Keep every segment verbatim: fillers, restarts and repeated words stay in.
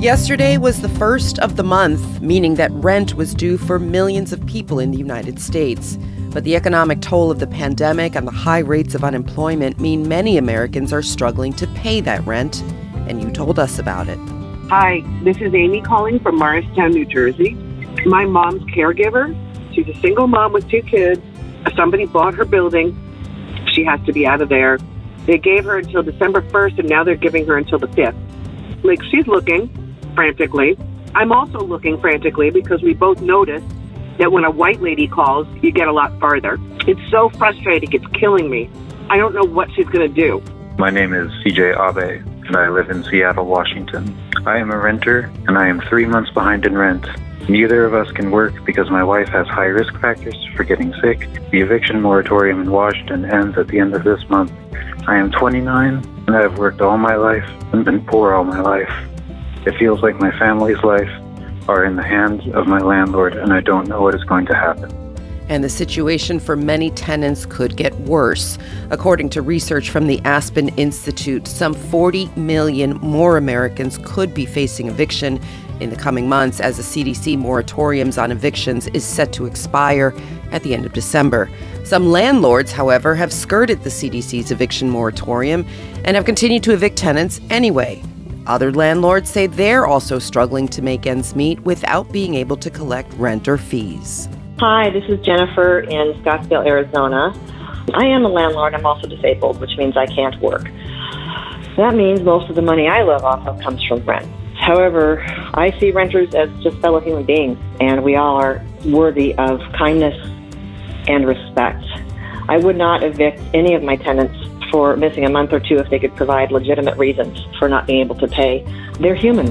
Yesterday was the first of the month, meaning that rent was due for millions of people in the United States. But the economic toll of the pandemic and the high rates of unemployment mean many Americans are struggling to pay that rent, and you told us about it. Hi, this is Amy calling from Morristown, New Jersey. My mom's caregiver, she's a single mom with two kids. Somebody bought her building. She has to be out of there. They gave her until December first, and now they're giving her until the fifth. Like, she's looking frantically. I'm also looking frantically because we both noticed that when a white lady calls, you get a lot farther. It's so frustrating. It's killing me. I don't know what she's going to do. My name is C J Abe, and I live in Seattle, Washington. I am a renter, and I am three months behind in rent. Neither of us can work because my wife has high risk factors for getting sick. The eviction moratorium in Washington ends at the end of this month. I am twenty-nine, and I have worked all my life and been poor all my life. It feels like my family's life are in the hands of my landlord, and I don't know what is going to happen. And the situation for many tenants could get worse. According to research from the Aspen Institute, some forty million more Americans could be facing eviction in the coming months as the C D C moratoriums on evictions is set to expire at the end of December. Some landlords, however, have skirted the C D C's eviction moratorium and have continued to evict tenants anyway. Other landlords say they're also struggling to make ends meet without being able to collect rent or fees. Hi, this is Jennifer in Scottsdale, Arizona. I am a landlord. I'm also disabled, which means I can't work. That means most of the money I live off of comes from rent. However, I see renters as just fellow human beings, and we all are worthy of kindness and respect. I would not evict any of my tenants for missing a month or two if they could provide legitimate reasons for not being able to pay. They're humans.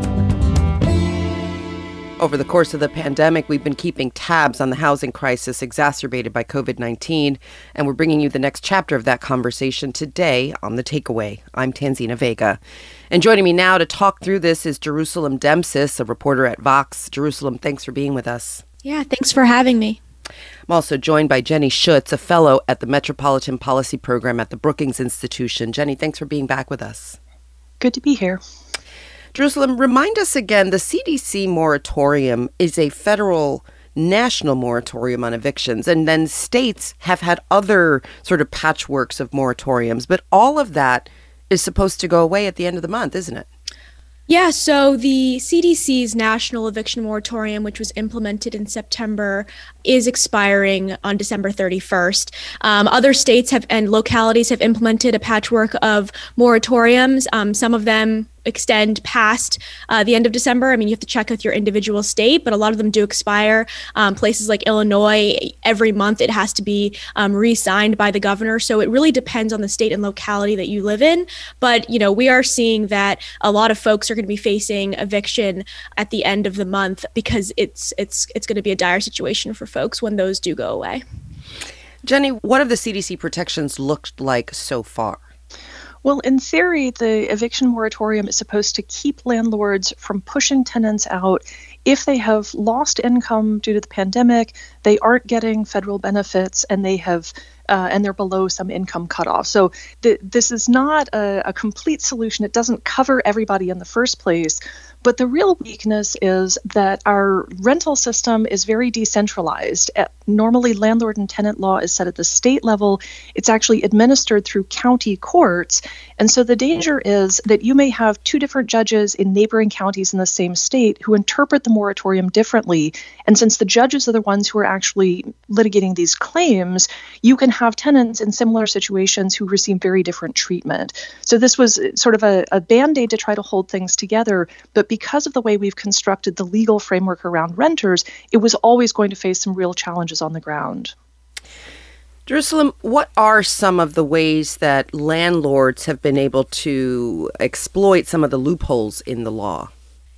Over the course of the pandemic, we've been keeping tabs on the housing crisis exacerbated by covid nineteen, and we're bringing you the next chapter of that conversation today on The Takeaway. I'm Tanzina Vega. And joining me now to talk through this is Jerusalem Demsis, a reporter at Vox. Jerusalem, thanks for being with us. Yeah, thanks for having me. I'm also joined by Jenny Schutz, a fellow at the Metropolitan Policy Program at the Brookings Institution. Jenny, thanks for being back with us. Good to be here. Jerusalem, remind us again, the C D C moratorium is a federal national moratorium on evictions, and then states have had other sort of patchworks of moratoriums, but all of that is supposed to go away at the end of the month, isn't it? Yeah, so the C D C's national eviction moratorium, which was implemented in September, is expiring on December thirty-first. Um, other states have and localities have implemented a patchwork of moratoriums. Um, some of them extend past uh, the end of December. I mean, you have to check with your individual state, but a lot of them do expire. Um, places like Illinois, every month it has to be um, re-signed by the governor. So it really depends on the state and locality that you live in. But, you know, we are seeing that a lot of folks are going to be facing eviction at the end of the month because it's it's it's going to be a dire situation for folks when those do go away. Jenny, what have the C D C protections looked like so far? Well, in theory, the eviction moratorium is supposed to keep landlords from pushing tenants out if they have lost income due to the pandemic, they aren't getting federal benefits, and they have uh, and they're below some income cutoff. So th- this is not a, a complete solution. It doesn't cover everybody in the first place. But the real weakness is that our rental system is very decentralized. Uh, normally, landlord and tenant law is set at the state level. It's actually administered through county courts. And so the danger is that you may have two different judges in neighboring counties in the same state who interpret the moratorium differently. And since the judges are the ones who are actually litigating these claims, you can have tenants in similar situations who receive very different treatment. So this was sort of a, a band-aid to try to hold things together. But because of the way we've constructed the legal framework around renters, it was always going to face some real challenges on the ground. Jerusalem, what are some of the ways that landlords have been able to exploit some of the loopholes in the law?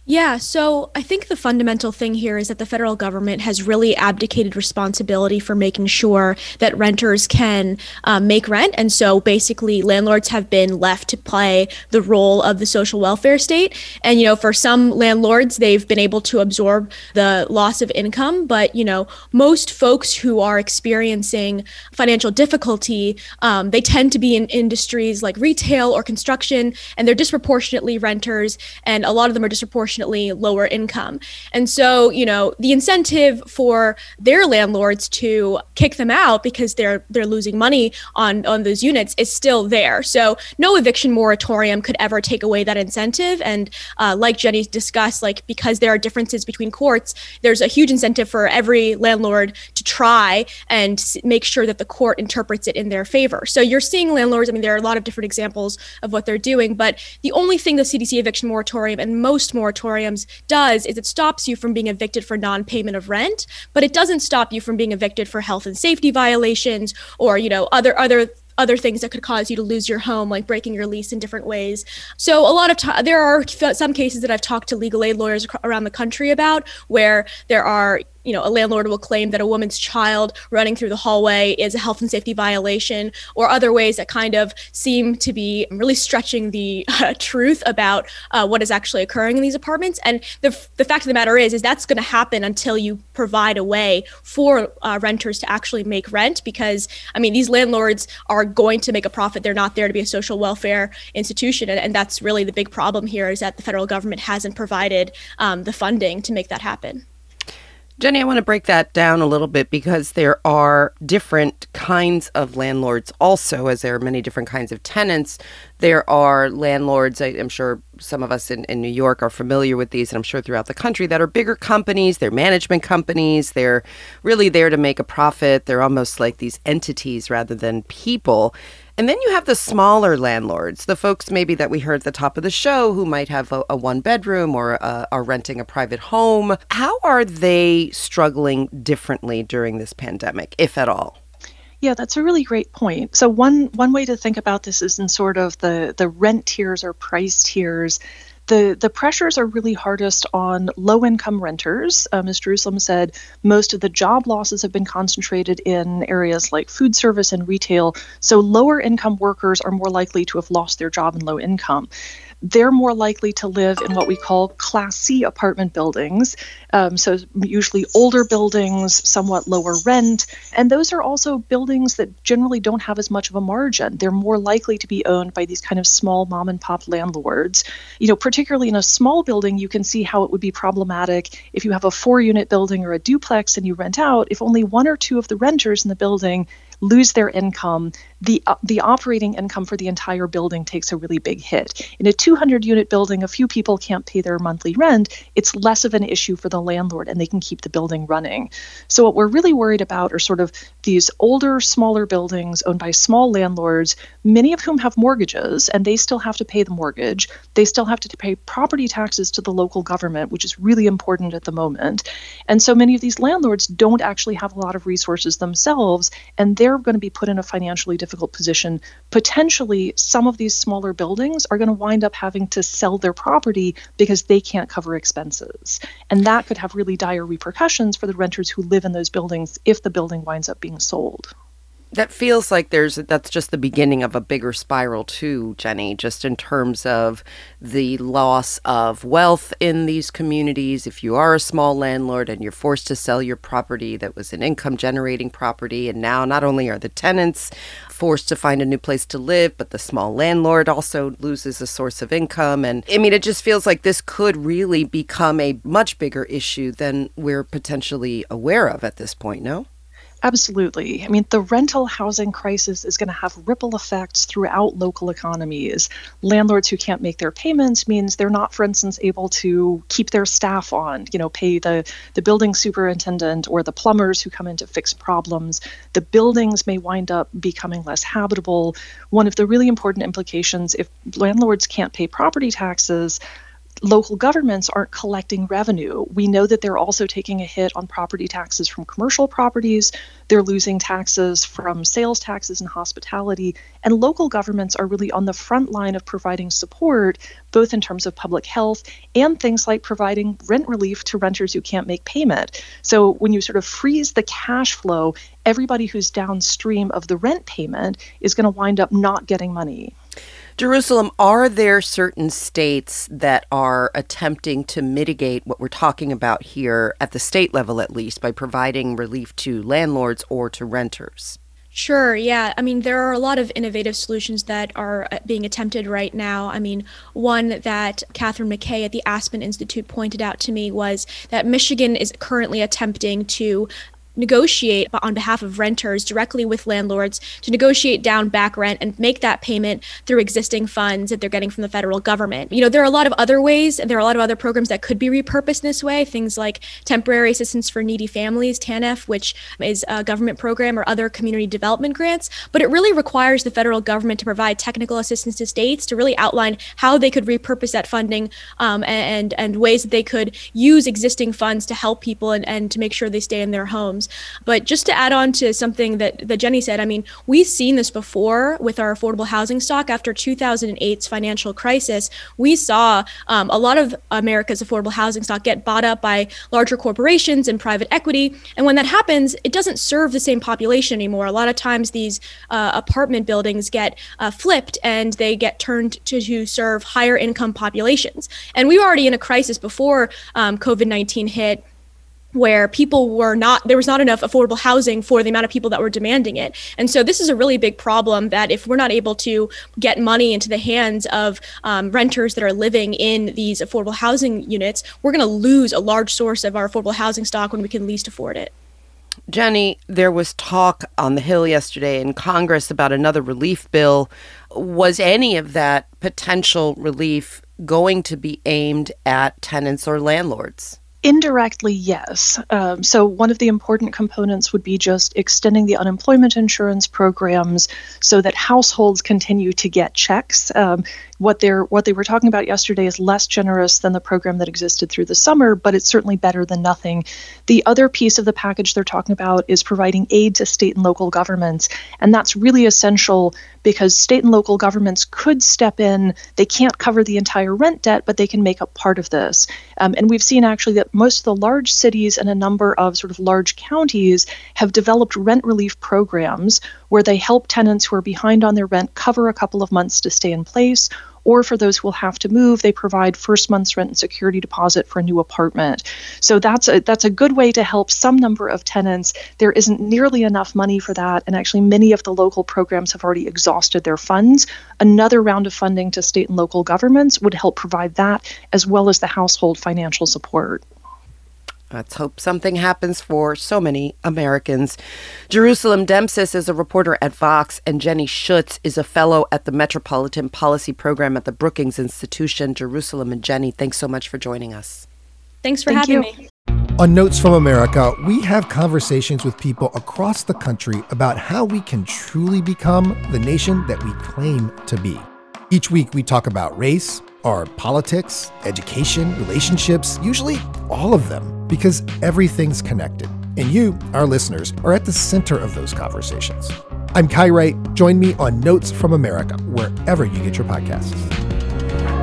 Yeah, so I think the fundamental thing here is that the federal government has really abdicated responsibility for making sure that renters can um, make rent. And so basically, landlords have been left to play the role of the social welfare state. And, you know, for some landlords, they've been able to absorb the loss of income. But, you know, most folks who are experiencing financial difficulty, um, they tend to be in industries like retail or construction, and they're disproportionately renters. And a lot of them are disproportionately lower income. And so, you know, the incentive for their landlords to kick them out because they're they're losing money on, on those units is still there. So no eviction moratorium could ever take away that incentive. And uh, like Jenny discussed, like because there are differences between courts, there's a huge incentive for every landlord to try and make sure that the court interprets it in their favor. So you're seeing landlords, I mean, there are a lot of different examples of what they're doing, but the only thing the C D C eviction moratorium and most moratoriums does is it stops you from being evicted for non-payment of rent, but it doesn't stop you from being evicted for health and safety violations or, you know, other other other things that could cause you to lose your home, like breaking your lease in different ways. So a lot of time, there are some cases that I've talked to legal aid lawyers around the country about where there are, you know, a landlord will claim that a woman's child running through the hallway is a health and safety violation, or other ways that kind of seem to be really stretching the uh, truth about uh, what is actually occurring in these apartments. And the the fact of the matter is, is that's going to happen until you provide a way for uh, renters to actually make rent. Because, I mean, these landlords are going to make a profit. They're not there to be a social welfare institution. And, and that's really the big problem here, is that the federal government hasn't provided um, the funding to make that happen. Jenny, I want to break that down a little bit because there are different kinds of landlords also, as there are many different kinds of tenants. There are landlords, I, I'm sure some of us in, in New York are familiar with these, and I'm sure throughout the country, that are bigger companies. They're management companies. They're really there to make a profit. They're almost like these entities rather than people. And then you have the smaller landlords, the folks maybe that we heard at the top of the show who might have a, a one bedroom or uh, are renting a private home. How are they struggling differently during this pandemic, if at all? Yeah, that's a really great point. So one one way to think about this is in sort of the, the rent tiers or price tiers. The the pressures are really hardest on low-income renters. Um, as Jerusalem said, most of the job losses have been concentrated in areas like food service and retail. So lower-income workers are more likely to have lost their job in low income. They're more likely to live in what we call Class C apartment buildings. Um, so usually older buildings, somewhat lower rent. And those are also buildings that generally don't have as much of a margin. They're more likely to be owned by these kind of small mom and pop landlords. You know, particularly in a small building, you can see how it would be problematic if you have a four unit building or a duplex and you rent out. If only one or two of the renters in the building lose their income, the uh, the operating income for the entire building takes a really big hit. In a two hundred unit building, a few people can't pay their monthly rent. It's less of an issue for the landlord, and they can keep the building running. So what we're really worried about are sort of these older, smaller buildings owned by small landlords, many of whom have mortgages, and they still have to pay the mortgage. They still have to pay property taxes to the local government, which is really important at the moment. And so many of these landlords don't actually have a lot of resources themselves, and they're going to be put in a financially difficult position. Potentially, some of these smaller buildings are going to wind up having to sell their property because they can't cover expenses. And that could have really dire repercussions for the renters who live in those buildings if the building winds up being sold. That feels like there's that's just the beginning of a bigger spiral too, Jenny, just in terms of the loss of wealth in these communities. If you are a small landlord and you're forced to sell your property that was an income generating property, and now not only are the tenants forced to find a new place to live, but the small landlord also loses a source of income. And I mean, it just feels like this could really become a much bigger issue than we're potentially aware of at this point, no? Absolutely. I mean, the rental housing crisis is going to have ripple effects throughout local economies. Landlords who can't make their payments means they're not, for instance, able to keep their staff on, you know, pay the, the building superintendent or the plumbers who come in to fix problems. The buildings may wind up becoming less habitable. One of the really important implications, if landlords can't pay property taxes, local governments aren't collecting revenue. We know that they're also taking a hit on property taxes from commercial properties. They're losing taxes from sales taxes and hospitality. And local governments are really on the front line of providing support, both in terms of public health and things like providing rent relief to renters who can't make payment. So when you sort of freeze the cash flow, everybody who's downstream of the rent payment is going to wind up not getting money. Jerusalem, are there certain states that are attempting to mitigate what we're talking about here at the state level, at least, by providing relief to landlords or to renters? Sure, yeah. I mean, there are a lot of innovative solutions that are being attempted right now. I mean, one that Catherine McKay at the Aspen Institute pointed out to me was that Michigan is currently attempting to negotiate on behalf of renters directly with landlords to negotiate down back rent and make that payment through existing funds that they're getting from the federal government. You know, there are a lot of other ways, and there are a lot of other programs that could be repurposed this way, things like Temporary Assistance for Needy Families, T A N F, which is a government program, or other community development grants. But it really requires the federal government to provide technical assistance to states to really outline how they could repurpose that funding um, and, and ways that they could use existing funds to help people and, and to make sure they stay in their homes. But just to add on to something that, that Jenny said, I mean, we've seen this before with our affordable housing stock. After two thousand eight's financial crisis, we saw um, a lot of America's affordable housing stock get bought up by larger corporations and private equity. And when that happens, it doesn't serve the same population anymore. A lot of times these uh, apartment buildings get uh, flipped and they get turned to, to serve higher income populations. And we were already in a crisis before um, COVID nineteen hit, where people were not, there was not enough affordable housing for the amount of people that were demanding it. And so this is a really big problem that if we're not able to get money into the hands of um, renters that are living in these affordable housing units, we're going to lose a large source of our affordable housing stock when we can least afford it. Jenny, there was talk on the Hill yesterday in Congress about another relief bill. Was any of that potential relief going to be aimed at tenants or landlords? Indirectly, yes. Um, so one of the important components would be just extending the unemployment insurance programs so that households continue to get checks. Um, what they're what they were talking about yesterday is less generous than the program that existed through the summer, but it's certainly better than nothing. The other piece of the package they're talking about is providing aid to state and local governments, and that's really essential because state and local governments could step in. They can't cover the entire rent debt, but they can make up part of this. Um, and we've seen actually that most of the large cities and a number of sort of large counties have developed rent relief programs where they help tenants who are behind on their rent cover a couple of months to stay in place. Or for those who will have to move, they provide first month's rent and security deposit for a new apartment. So that's a, that's a good way to help some number of tenants. There isn't nearly enough money for that, and actually many of the local programs have already exhausted their funds. Another round of funding to state and local governments would help provide that, as well as the household financial support. Let's hope something happens for so many Americans. Jerusalem Demsis is a reporter at Vox, and Jenny Schuetz is a fellow at the Metropolitan Policy Program at the Brookings Institution. Jerusalem and Jenny, thanks so much for joining us. Thanks for Thank having you. me. On Notes from America, we have conversations with people across the country about how we can truly become the nation that we claim to be. Each week, we talk about race, our politics, education, relationships, usually all of them, because everything's connected. And you, our listeners, are at the center of those conversations. I'm Kai Wright. Join me on Notes from America, wherever you get your podcasts.